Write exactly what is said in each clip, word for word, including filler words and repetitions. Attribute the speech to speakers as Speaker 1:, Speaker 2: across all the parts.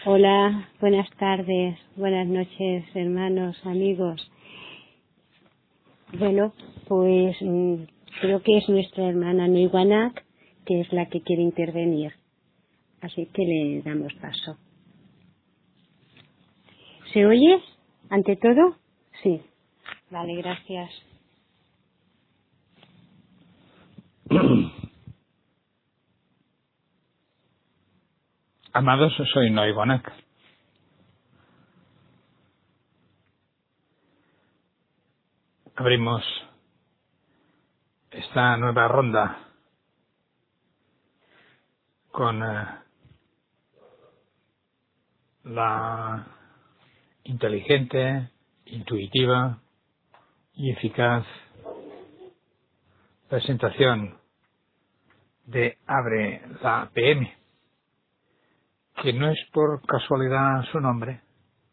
Speaker 1: Hola, buenas tardes, buenas noches, hermanos, amigos. Bueno, pues mm, creo que es nuestra hermana Nuiguanac, que es la que quiere intervenir. Así que le damos paso. ¿Se oye? ¿Ante todo? Sí. Vale, gracias.
Speaker 2: Amados, soy Nuiguanac. Abrimos esta nueva ronda con eh, la inteligente, intuitiva y eficaz presentación de Abre la P M, que no es por casualidad su nombre,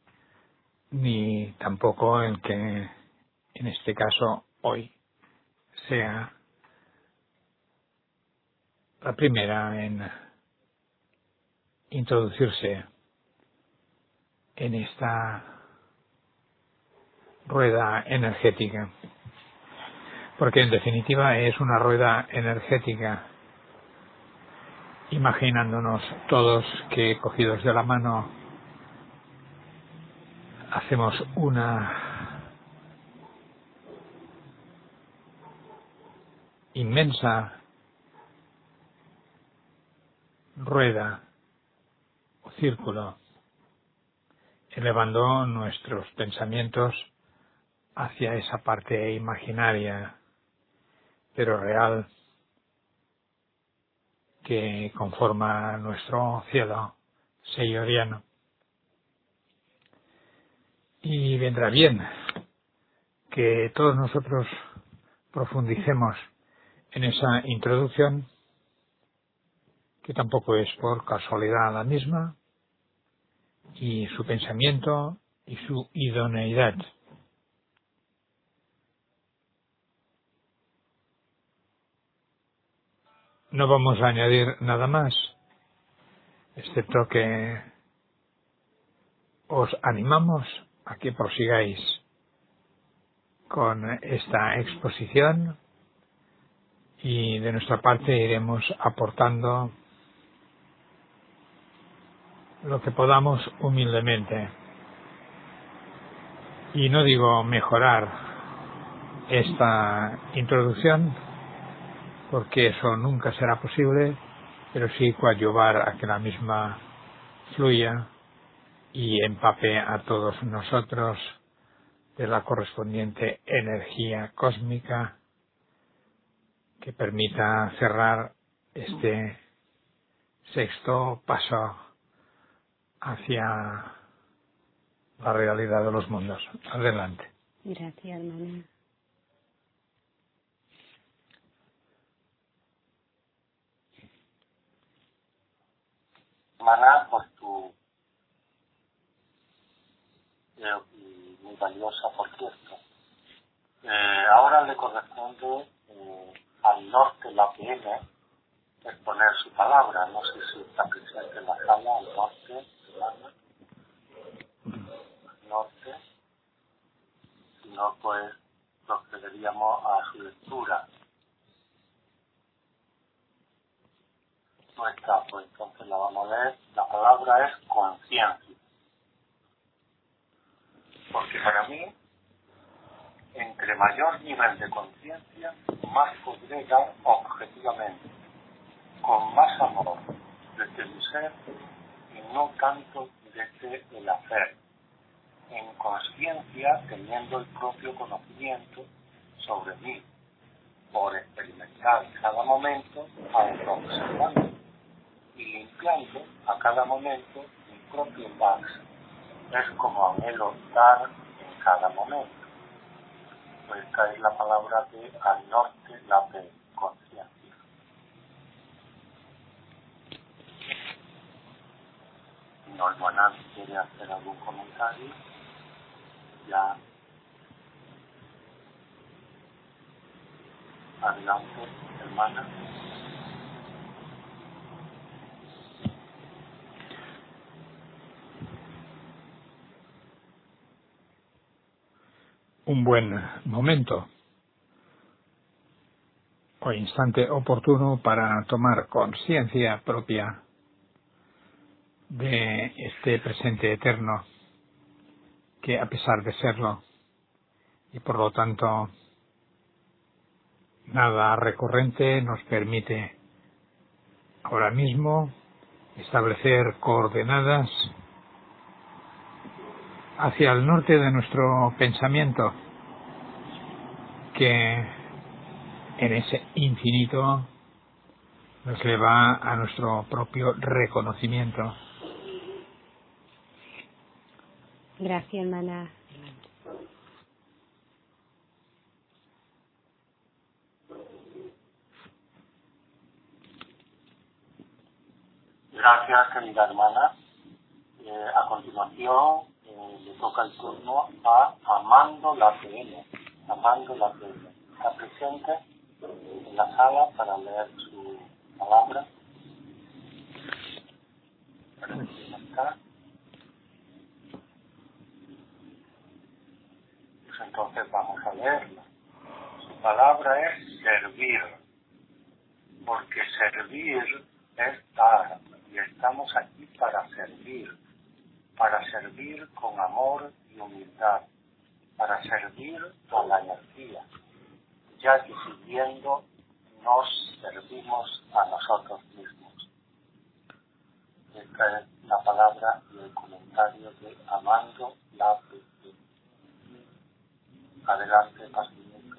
Speaker 2: ni tampoco el que en este caso hoy sea la primera en introducirse en esta rueda energética, porque en definitiva es una rueda energética, imaginándonos todos que cogidos de la mano hacemos una inmensa rueda o círculo, elevando nuestros pensamientos hacia esa parte imaginaria pero real que conforma nuestro cielo seyoriano. Y vendrá bien que todos nosotros profundicemos en esa introducción, que tampoco es por casualidad la misma, y su pensamiento y su idoneidad. No vamos a añadir nada más, excepto que os animamos a que prosigáis con esta exposición y de nuestra parte iremos aportando lo que podamos humildemente. Y no digo mejorar esta introducción, porque eso nunca será posible, pero sí coadyuvar a que la misma fluya y empape a todos nosotros de la correspondiente energía cósmica que permita cerrar este sexto paso hacia la realidad de los mundos. Adelante.
Speaker 1: Gracias, hermana.
Speaker 3: Hermana, pues tú, eh, y muy valiosa, por cierto. Eh, ahora le corresponde eh, al norte la P M exponer su palabra. No sé si está presente en la sala, al norte, hermana, al norte. Si no, pues procederíamos a su lectura. No está, pues entonces la vamos a leer. La palabra es conciencia. Porque para mí, entre mayor nivel de conciencia, más podré dar objetivamente, con más amor desde mi ser y no tanto desde el hacer, en conciencia teniendo el propio conocimiento sobre mí, por experimentar cada momento, autoobservando y limpiando a cada momento mi propio envase. Es como anhelo dar en cada momento. Pues esta es la palabra de al norte, la de conciencia. Si no, Juanán quiere hacer algún comentario, ya adelante, hermana.
Speaker 2: un buen momento o instante oportuno para tomar conciencia propia de este presente eterno, que a pesar de serlo, y por lo tanto nada recurrente, nos permite ahora mismo establecer coordenadas hacia el norte de nuestro pensamiento, que en ese infinito nos lleva a nuestro propio reconocimiento.
Speaker 1: Gracias, hermana.
Speaker 3: Gracias, querida hermana. Eh, a continuación eh, le toca el turno a Amando la P M. Amando la P M. Está presente en la sala para leer su palabra. Parece que no está. Pues entonces vamos a leerla. Su palabra es servir, porque servir es dar, y estamos aquí para servir, para servir con amor y humildad, para servir a la energía, ya que sirviendo nos servimos a nosotros mismos. Esta es la palabra y el comentario de Amando la P M. Adelante, Pastor.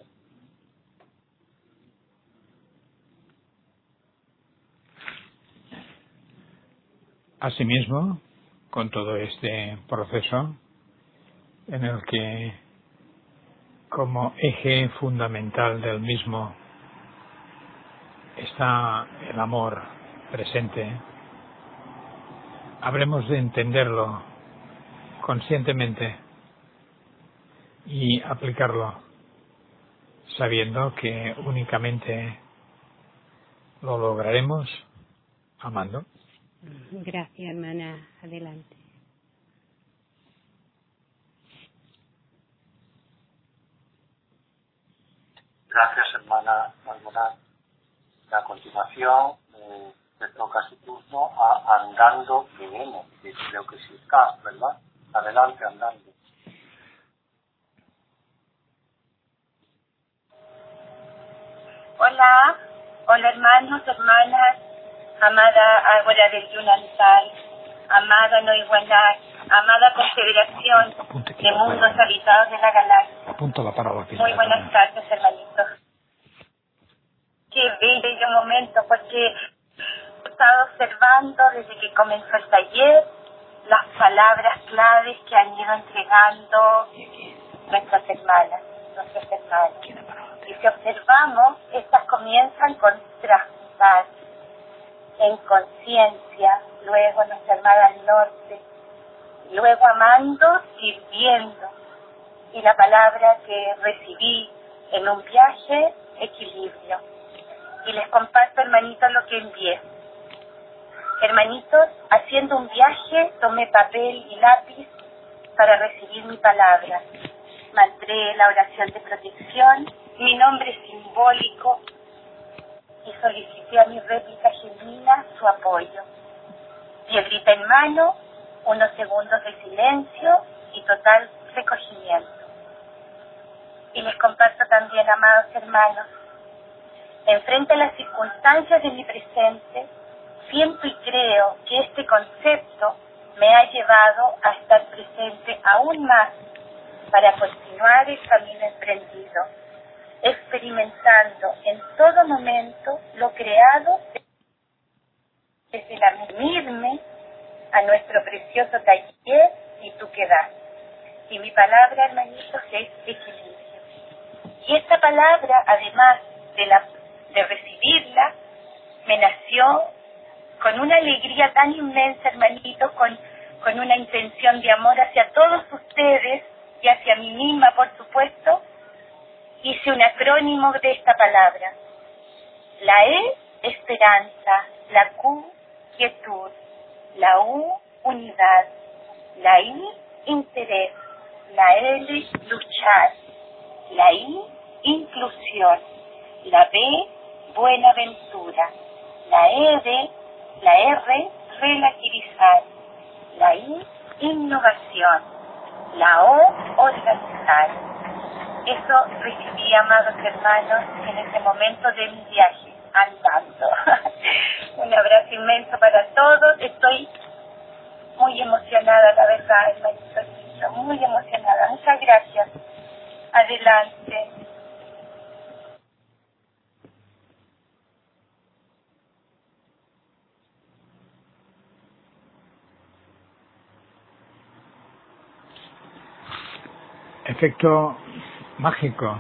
Speaker 2: Asimismo, con todo este proceso en el que como eje fundamental del mismo está el amor presente, habremos de entenderlo conscientemente y aplicarlo, sabiendo que únicamente lo lograremos amando.
Speaker 1: Gracias, hermana. Adelante.
Speaker 3: Gracias, hermana Marmorán. A continuación, eh, le toca su turno a Andando P M, que creo que sí está, ¿verdad? Adelante, Andando.
Speaker 4: Hola, hola hermanos, hermanas, amada Ágora del Yunantal, amada Noihuanac, amada Confederación de Mundos Habitados de la Galaxia.
Speaker 2: Apunta la palabra.
Speaker 4: Muy buenas tardes, hermanitos. Qué bello momento, porque he estado observando desde que comenzó el taller las palabras claves que han ido entregando nuestras hermanas, nuestros hermanos. Y si observamos, estas comienzan con transmutar en conciencia, luego nuestra hermana al norte, luego amando, sirviendo, y la palabra que recibí en un viaje, equilibrio. Y les comparto, hermanitos, lo que envié. Hermanitos, haciendo un viaje, tomé papel y lápiz para recibir mi palabra. Mantré la oración de protección, mi nombre simbólico, y solicité a mi réplica genuina su apoyo. Piedrita en mano, unos segundos de silencio y total recogimiento. Y les comparto también, amados hermanos, enfrente a las circunstancias de mi presente, siento y creo que este concepto me ha llevado a estar presente aún más para continuar el camino emprendido, experimentando en todo momento lo creado desde la unirme a nuestro precioso taller y tú que das. Y mi palabra, hermanitos, es equilibrio. Y esta palabra, además de, la, de recibirla, me nació con una alegría tan inmensa, hermanitos, con, con una intención de amor hacia todos ustedes y hacia mí misma, por supuesto. Hice un acrónimo de esta palabra. La E, esperanza. La Q, quietud. La U, unidad. La I, interés. La L, luchar. La I, inclusión. La B, buenaventura. La R, la R, relativizar. La I, innovación. La O, organizar. Eso recibí, amados hermanos, en este momento de mi viaje, andando. Un abrazo inmenso para todos. Estoy muy emocionada, la verdad, hermanito, muy emocionada. Muchas gracias. Adelante.
Speaker 2: Efecto mágico.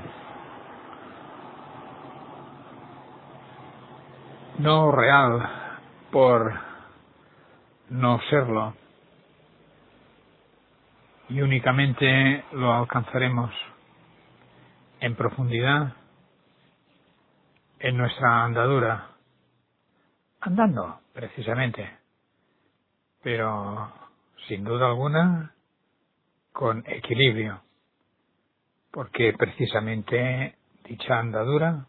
Speaker 2: No real por no serlo. Y únicamente lo alcanzaremos en profundidad en nuestra andadura. Andando, precisamente. Pero, sin duda alguna, con equilibrio. Porque precisamente dicha andadura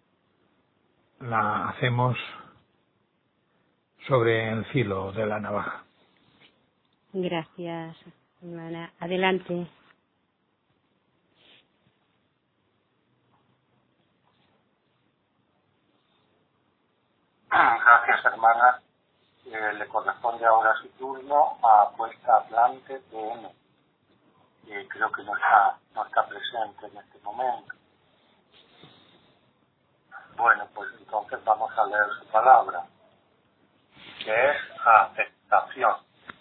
Speaker 2: la hacemos sobre el filo de la navaja.
Speaker 1: Gracias, hermana. Adelante.
Speaker 3: Gracias, hermana. Eh, le corresponde ahora su turno a Puesta Atlante P M. Eh, creo que no está, no está presente en este momento. Bueno, pues entonces vamos a leer su palabra, que es aceptación.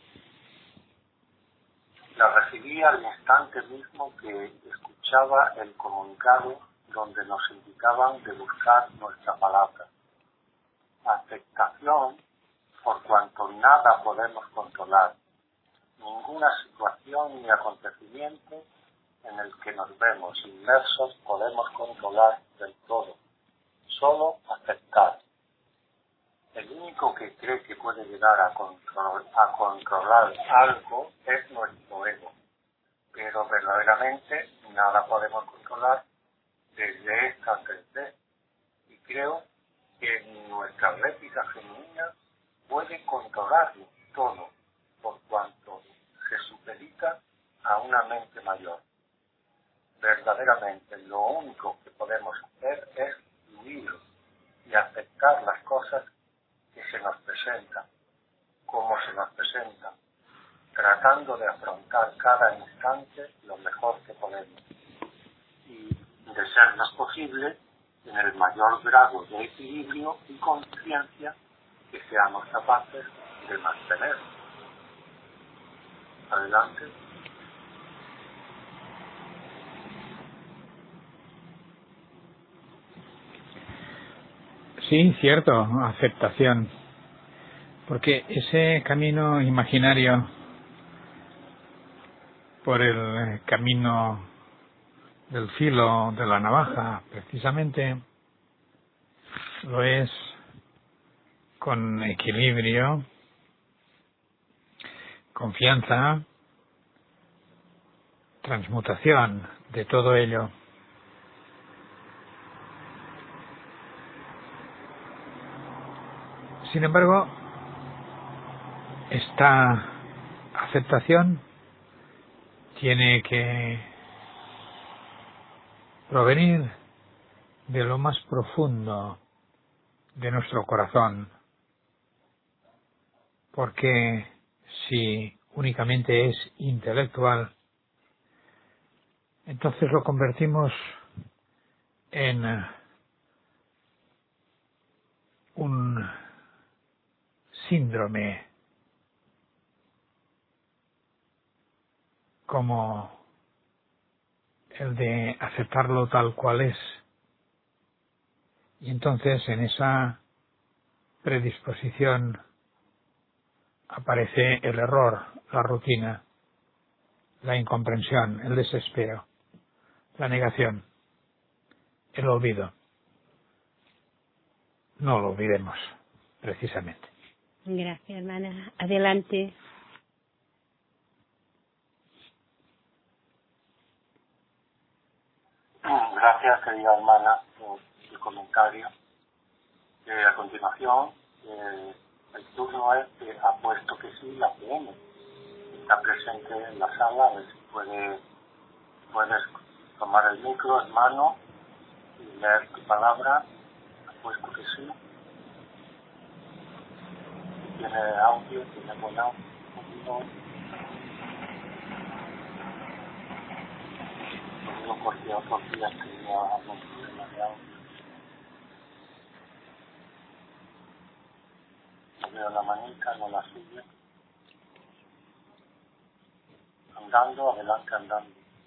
Speaker 3: La recibí al instante mismo que escuchaba el comunicado donde nos indicaban de buscar nuestra palabra. Aceptación por cuanto nada podemos controlar, ninguna situación ni acontecimiento en el que nos vemos inmersos podemos controlar del todo, solo aceptar. El único que cree que puede llegar a, control, a controlar algo es nuestro ego, pero verdaderamente nada podemos controlar desde esta tres D, y creo que nuestra réplica femenina puede controlarlo todo, por cuanto se supedita a una mente mayor. Verdaderamente lo único que podemos hacer es fluir y aceptar las cosas que se nos presentan, como se nos presentan, tratando de afrontar cada instante lo mejor que podemos y, de ser más posible, en el mayor grado de equilibrio y conciencia que seamos capaces de mantener. Adelante.
Speaker 2: Sí, cierto, aceptación. Porque ese camino imaginario por el camino del filo de la navaja, precisamente, lo es con equilibrio, confianza, transmutación de todo ello. Sin embargo, esta aceptación tiene que provenir de lo más profundo de nuestro corazón, porque si únicamente es intelectual, entonces lo convertimos en un síndrome, como el de aceptarlo tal cual es. Y entonces en esa predisposición aparece el error, la rutina, la incomprensión, el desespero, la negación, el olvido. No lo olvidemos, precisamente.
Speaker 1: Gracias, hermana. Adelante.
Speaker 3: Gracias, querida hermana, por el comentario. Eh, a continuación, eh, el turno es que, apuesto que sí, la P M está presente en la sala. A ver si puede, puedes tomar el micro en mano y leer tu palabra. Apuesto que sí. Tiene audio, tiene buen audio. Lo digo porque otros días tenía algún problema de audio. No veo la manita, no la suya. Andando, adelante, andando.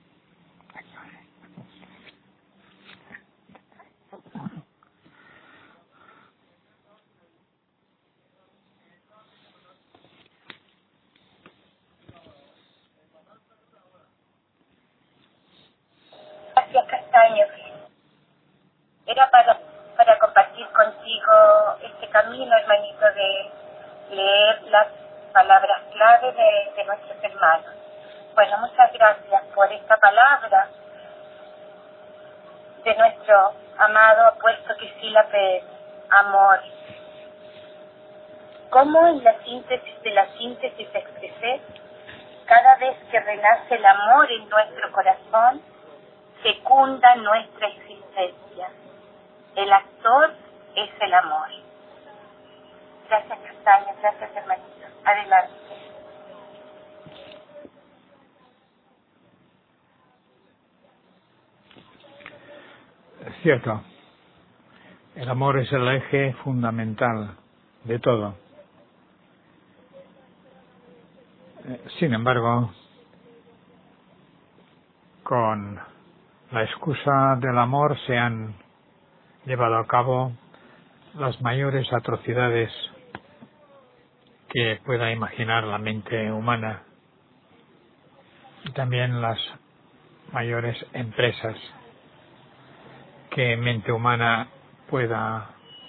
Speaker 4: Gracias, Castaño. Era para, para compartir contigo este camino, hermanito, de leer las palabras clave de, de nuestros hermanos. Bueno, muchas gracias por esta palabra de nuestro amado apuesto que sí la P M, amor. ¿Cómo en la síntesis de la síntesis expresé? Cada vez que renace el amor en nuestro corazón, fecunda nuestra existencia. El actor es el amor. Gracias, Castaño. Gracias, hermanito. Adelante.
Speaker 2: Es cierto. El amor es el eje fundamental de todo. Sin embargo, con la excusa del amor se han llevado a cabo las mayores atrocidades que pueda imaginar la mente humana y también las mayores empresas que mente humana pueda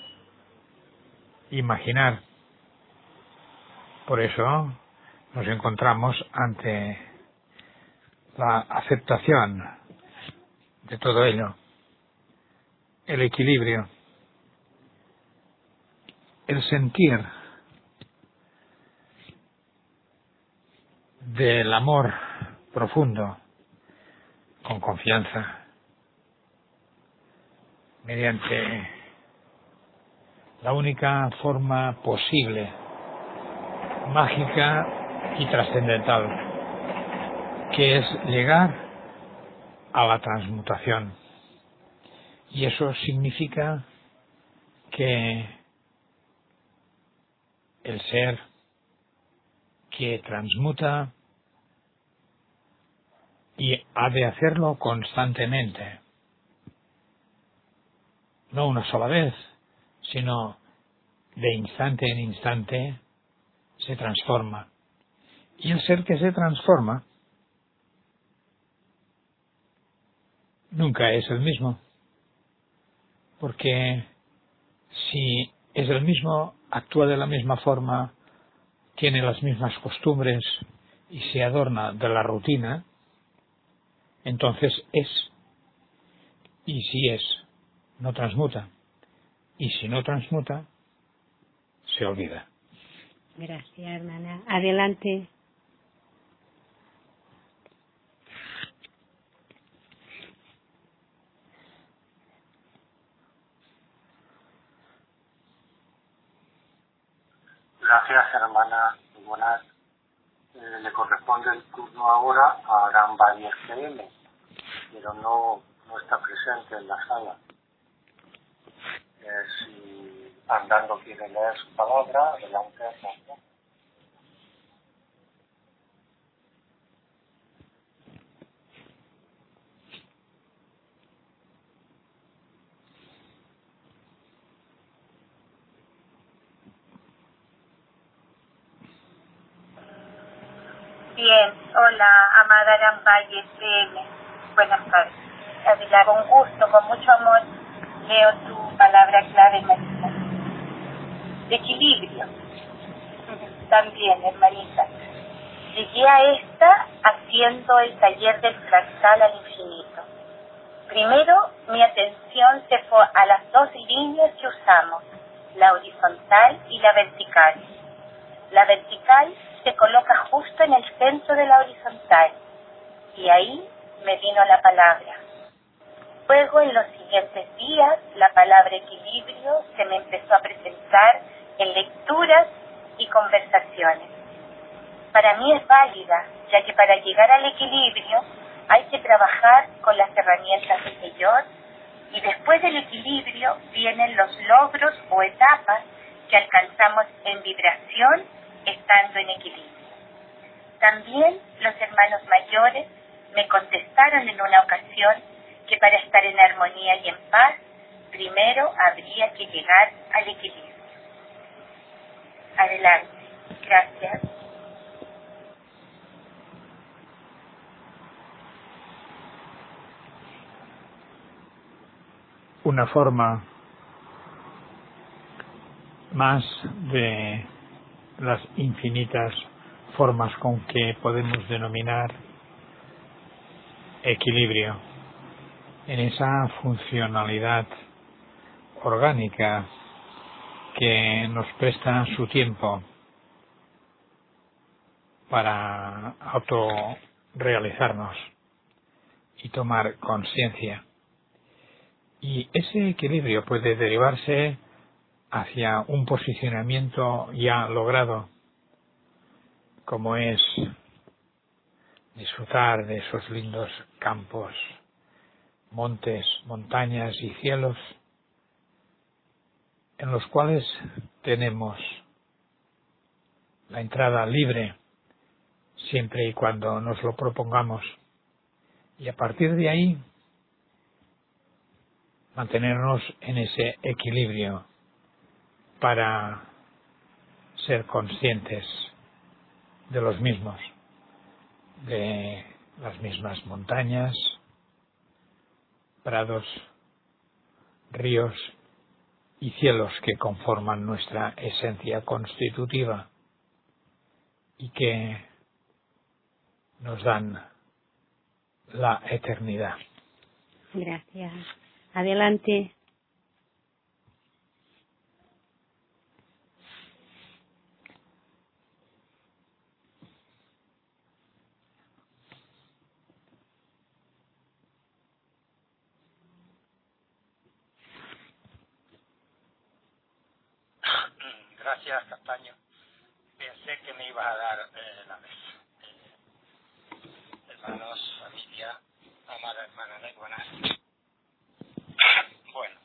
Speaker 2: imaginar. Por eso nos encontramos ante la aceptación de todo ello, el equilibrio, el sentir del amor profundo, con confianza, mediante la única forma posible, mágica y trascendental, que es llegar a la transmutación. Y eso significa que el ser que transmuta y ha de hacerlo constantemente, no una sola vez, sino de instante en instante se transforma. Y el ser que se transforma nunca es el mismo, porque si es el mismo, actúa de la misma forma, tiene las mismas costumbres y se adorna de la rutina, entonces es. Y si es, no transmuta. Y si no transmuta, se olvida.
Speaker 1: Gracias, hermana. Adelante.
Speaker 3: Gracias, hermana Iguanat. Eh, le corresponde el turno ahora a Aram Valle G M, pero no, no está presente en la sala. Eh, si andando quiere leer su palabra, adelante, Hernando.
Speaker 4: Bien, hola, amada Aram Valle C M. Buenas tardes. Adela, con gusto, con mucho amor, leo tu palabra clave, hermanita. De equilibrio. También, hermanita. Llegué a esta haciendo el taller del fractal al infinito. Primero, mi atención se fue a las dos líneas que usamos, la horizontal y la vertical. La vertical se coloca justo en el centro de la horizontal y ahí me vino la palabra. Luego, en los siguientes días, la palabra equilibrio se me empezó a presentar en lecturas y conversaciones. Para mí es válida, ya que para llegar al equilibrio hay que trabajar con las herramientas del Señor y después del equilibrio vienen los logros o etapas que alcanzamos en vibración estando en equilibrio. También los hermanos mayores me contestaron en una ocasión que para estar en armonía y en paz, primero habría que llegar al equilibrio. Adelante. Gracias.
Speaker 2: Una forma más de las infinitas formas con que podemos denominar equilibrio en esa funcionalidad orgánica que nos presta su tiempo para autorrealizarnos y tomar conciencia. Y ese equilibrio puede derivarse hacia un posicionamiento ya logrado, como es disfrutar de esos lindos campos, montes, montañas y cielos, en los cuales tenemos la entrada libre, siempre y cuando nos lo propongamos, y a partir de ahí mantenernos en ese equilibrio para ser conscientes de los mismos, de las mismas montañas, prados, ríos y cielos que conforman nuestra esencia constitutiva y que nos dan la eternidad.
Speaker 1: Gracias. Adelante.
Speaker 5: Gracias, Castaño. Pensé que me ibas a dar eh, la vez. Eh, hermanos, familia, amada hermana Neguana. Bueno,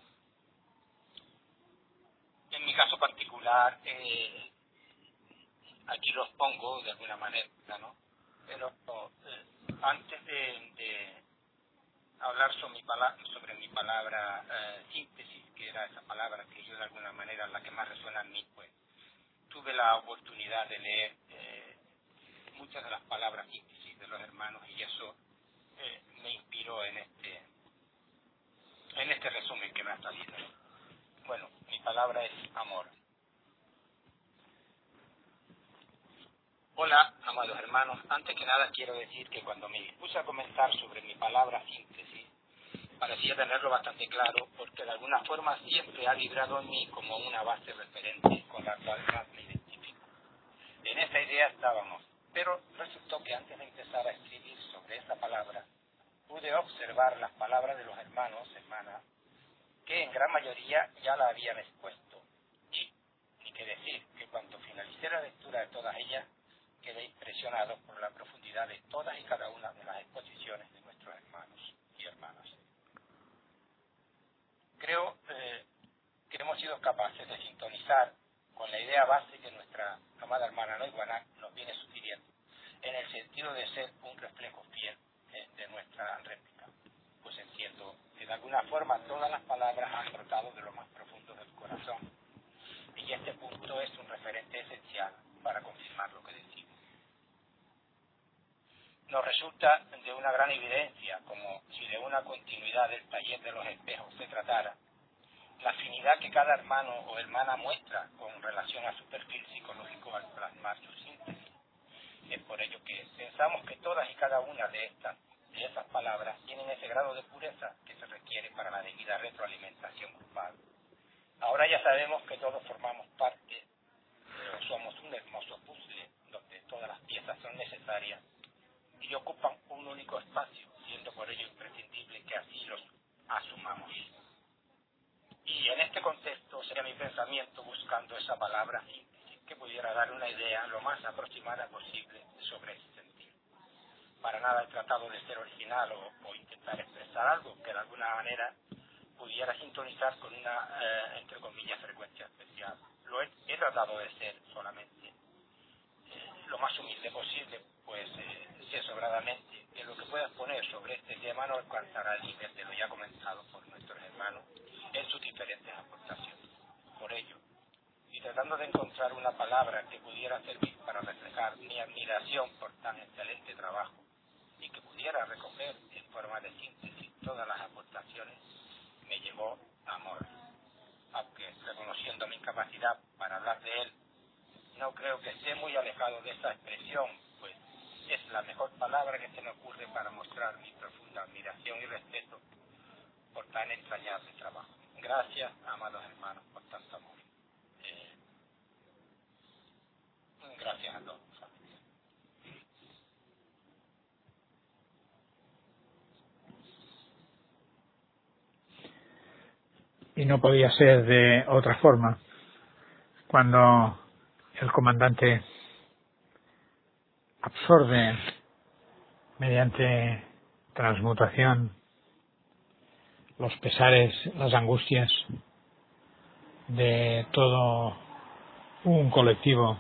Speaker 5: en mi caso particular, eh, aquí los pongo de alguna manera, ¿no? Pero eh, antes de, de hablar sobre mi palabra, sobre mi palabra eh, síntesis, que era esa palabra que yo de alguna manera la que más resuena en mí, pues tuve la oportunidad de leer eh, muchas de las palabras síntesis de los hermanos y eso eh, me inspiró en este en este resumen que me está haciendo. Bueno, mi palabra es amor. Hola, amados hermanos. Antes que nada quiero decir que cuando me dispuse a comentar sobre mi palabra síntesis, parecía tenerlo bastante claro porque de alguna forma siempre ha vibrado en mí como una base referente con la cual más me identifico. En esa idea estábamos, pero resultó que antes de empezar a escribir sobre esa palabra, pude observar las palabras de los hermanos, hermanas, que en gran mayoría ya la habían expuesto. Y, ni que decir, que cuando finalicé la lectura de todas ellas, quedé impresionado por la profundidad de todas y cada una de las exposiciones de nuestros hermanos y hermanas. Creo eh, que hemos sido capaces de sintonizar con la idea base que nuestra amada hermana Noiguanac nos viene sugiriendo, en el sentido de ser un reflejo fiel eh, de nuestra réplica. Pues entiendo que de alguna forma todas las palabras han brotado de lo más profundo del corazón, y este punto es un referente esencial para confirmar lo que decimos. Nos resulta de una gran evidencia, como si de una continuidad del taller de los espejos se tratara, la afinidad que cada hermano o hermana muestra con relación a su perfil psicológico al plasmar su síntesis. Es por ello que pensamos que todas y cada una de estas esas palabras tienen ese grado de pureza que se requiere para la debida retroalimentación grupal. Ahora ya sabemos que todos formamos parte, pero somos un hermoso puzzle donde todas las piezas son necesarias y ocupan un único espacio, siendo por ello imprescindible que así los asumamos. Y en este contexto sería mi pensamiento buscando esa palabra síntesis que pudiera dar una idea lo más aproximada posible sobre ese sentido. Para nada he tratado de ser original o, o intentar expresar algo que de alguna manera pudiera sintonizar con una, eh, entre comillas, frecuencia especial. Lo he, he tratado de ser solamente eh, lo más humilde posible, pues eh, sé sobradamente que lo que pueda exponer sobre este tema no alcanzará el nivel de lo ya comentado por nuestros hermanos en sus diferentes aportaciones. Por ello, y tratando de encontrar una palabra que pudiera servir para reflejar mi admiración por tan excelente trabajo y que pudiera recoger en forma de síntesis todas las aportaciones, me llegó amor. Aunque reconociendo mi incapacidad para hablar de él, no creo que esté muy alejado de esa expresión, pues es la mejor palabra que se me ocurre para mostrar mi profunda admiración y respeto por tan entrañable trabajo. Gracias, amados hermanos, por tanto amor. Eh, gracias a todos.
Speaker 2: Y no podía ser de otra forma cuando el comandante absorbe mediante transmutación los pesares, las angustias de todo un colectivo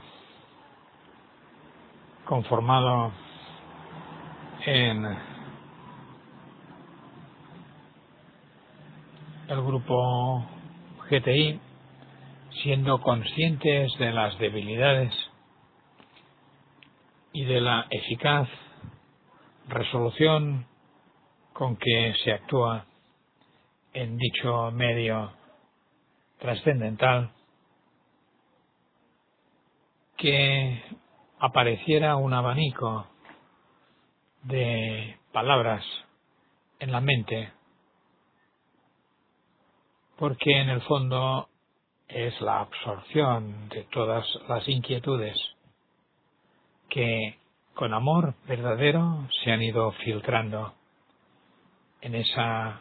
Speaker 2: conformado en el grupo G T I, siendo conscientes de las debilidades y de la eficaz resolución con que se actúa en dicho medio trascendental, que apareciera un abanico de palabras en la mente, porque en el fondo es la absorción de todas las inquietudes que con amor verdadero se han ido filtrando en esa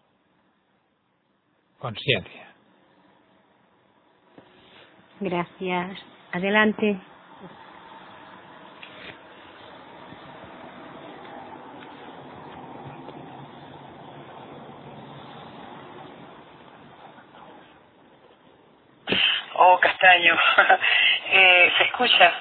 Speaker 2: conciencia.
Speaker 1: Gracias. Adelante.
Speaker 6: Oh, Castaño. eh, ¿Se escucha?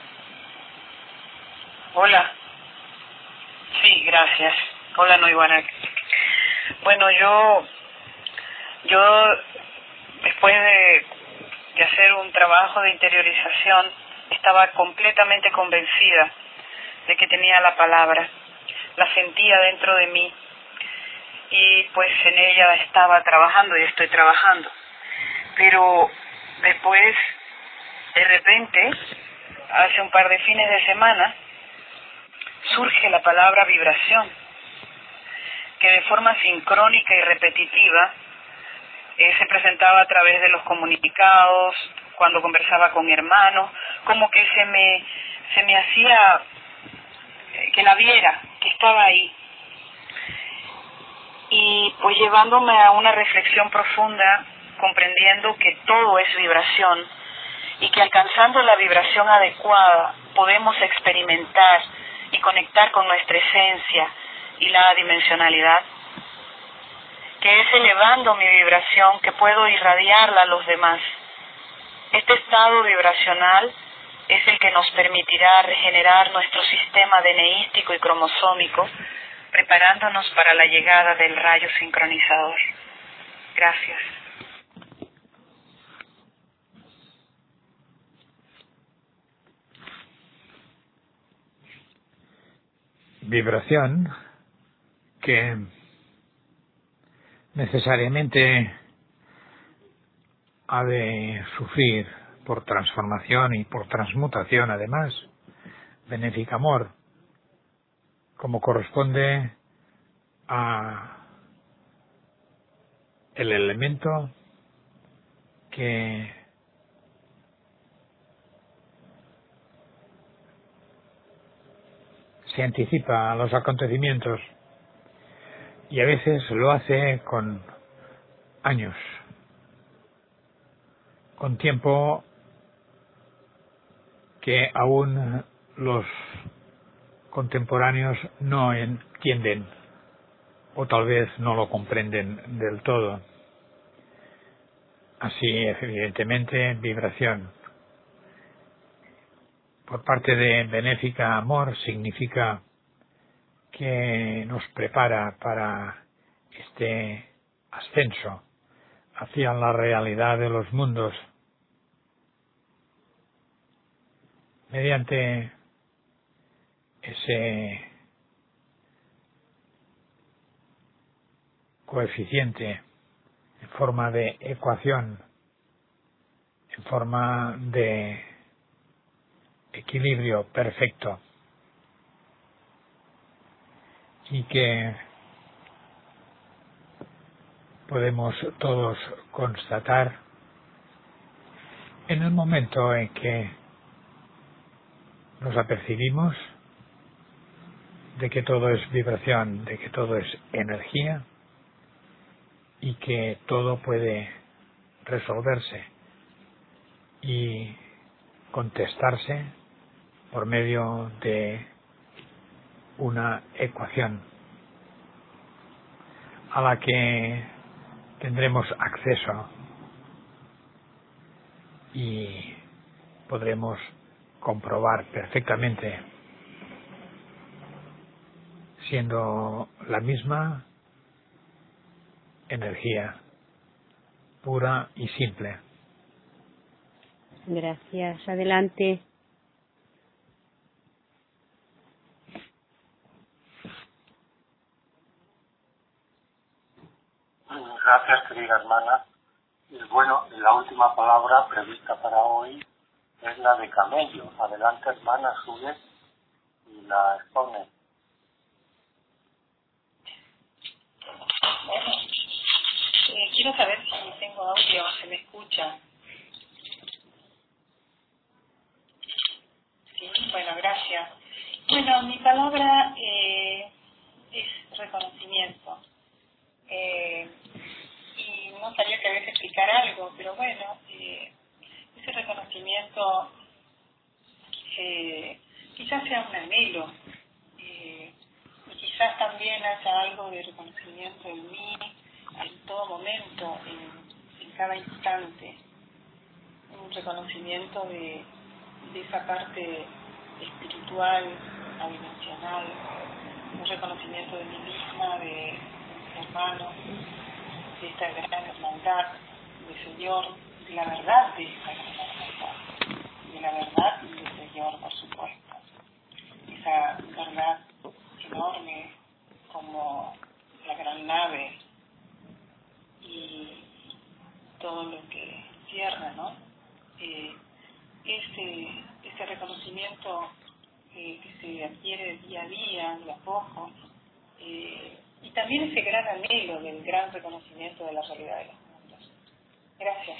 Speaker 6: Hola. Sí, gracias. Hola, Noiguanac. Bueno, yo, yo después de, de hacer un trabajo de interiorización, estaba completamente convencida de que tenía la palabra. La sentía dentro de mí y pues en ella estaba trabajando y estoy trabajando. Pero después, de repente, hace un par de fines de semana, surge la palabra vibración, que de forma sincrónica y repetitiva eh, se presentaba a través de los comunicados, cuando conversaba con hermanos, como que se me, se me hacía eh, que la viera, que estaba ahí. Y pues llevándome a una reflexión profunda, comprendiendo que todo es vibración y que alcanzando la vibración adecuada podemos experimentar y conectar con nuestra esencia y la dimensionalidad, que es elevando mi vibración que puedo irradiarla a los demás. Este estado vibracional es el que nos permitirá regenerar nuestro sistema deneístico y cromosómico, preparándonos para la llegada del rayo sincronizador. Gracias.
Speaker 2: Vibración que necesariamente ha de sufrir por transformación y por transmutación, además, benéfica amor, como corresponde a el elemento que se anticipa a los acontecimientos y a veces lo hace con años, con tiempo que aún los contemporáneos no entienden o tal vez no lo comprenden del todo. Así, evidentemente, vibración. Por parte de Benéfica Amor significa que nos prepara para este ascenso hacia la realidad de los mundos mediante ese coeficiente en forma de ecuación, en forma de equilibrio perfecto, y que podemos todos constatar en el momento en que nos apercibimos de que todo es vibración, de que todo es energía y que todo puede resolverse y contestarse por medio de una ecuación a la que tendremos acceso y podremos comprobar perfectamente, siendo la misma energía pura y simple.
Speaker 1: Gracias. Adelante.
Speaker 3: Gracias, querida hermana. Y bueno, la última palabra prevista para hoy es la de camello. Adelante, hermana, sube y la expone.
Speaker 6: Bueno, eh, quiero saber si tengo audio, se me escucha. Sí, bueno, gracias. Bueno, mi palabra eh, es reconocimiento. Eh, y no sabía que había que explicar algo, pero bueno, eh, ese reconocimiento eh, quizás sea un anhelo, eh, y quizás también haya algo de reconocimiento en mí en todo momento, en, en cada instante, un reconocimiento de, de esa parte espiritual, adimensional, un reconocimiento de mí misma, de mis hermanos, de esta gran hermandad del Señor, de la verdad de esta gran hermandad, de la verdad del Señor, por supuesto. Esa verdad enorme como la gran nave y todo lo que cierra, ¿no? Eh, ese, ese reconocimiento eh, que se adquiere día a día, de a poco, eh, y también ese gran anhelo del gran reconocimiento de la realidad de los mundos. Gracias.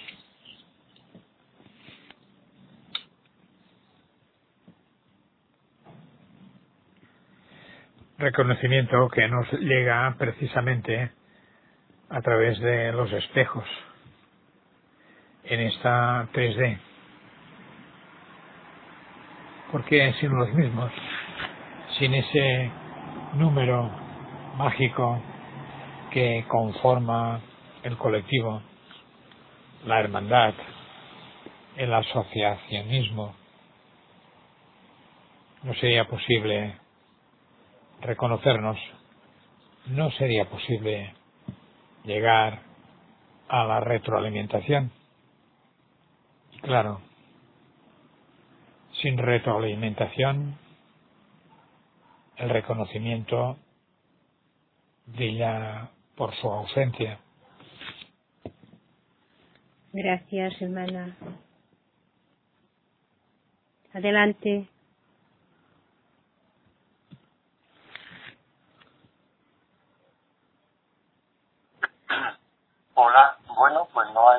Speaker 2: Reconocimiento que nos llega precisamente a través de los espejos en esta tres D, porque sin los mismos, sin ese número mágico que conforma el colectivo, la hermandad, el asociacionismo, no sería posible reconocernos, no sería posible llegar a la retroalimentación. Claro, sin retroalimentación, el reconocimiento brilla por su ausencia.
Speaker 1: Gracias, hermana. Adelante.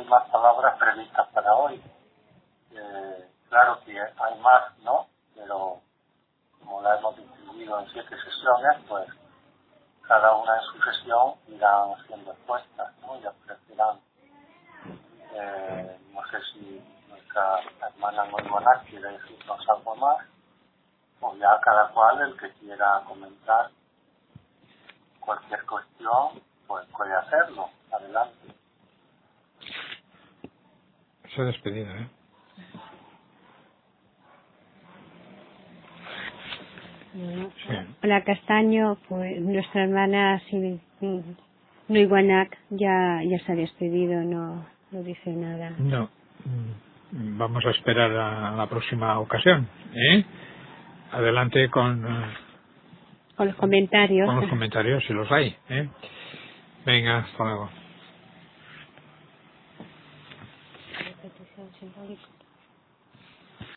Speaker 3: hay más palabras previstas para hoy. Eh, claro que hay más, ¿no? Pero como la hemos distribuido en siete sesiones, pues cada una en su sesión irán siendo expuestas, ¿no? Y aparecerán. Eh, no sé si nuestra hermana Noivana quiere decirnos algo más, o ya cada cual, el que quiera comentar cualquier cuestión, pues puede hacerlo. Adelante.
Speaker 2: Se ha despedido, ¿eh?
Speaker 1: Sí. Hola Castaño, pues nuestra hermana sí, Noivanac ya, ya se ha despedido, no, no dice nada.
Speaker 2: No, vamos a esperar a la próxima ocasión, ¿eh? Adelante con,
Speaker 1: con los comentarios.
Speaker 2: Con los comentarios, si los hay, ¿eh? Venga, hasta luego.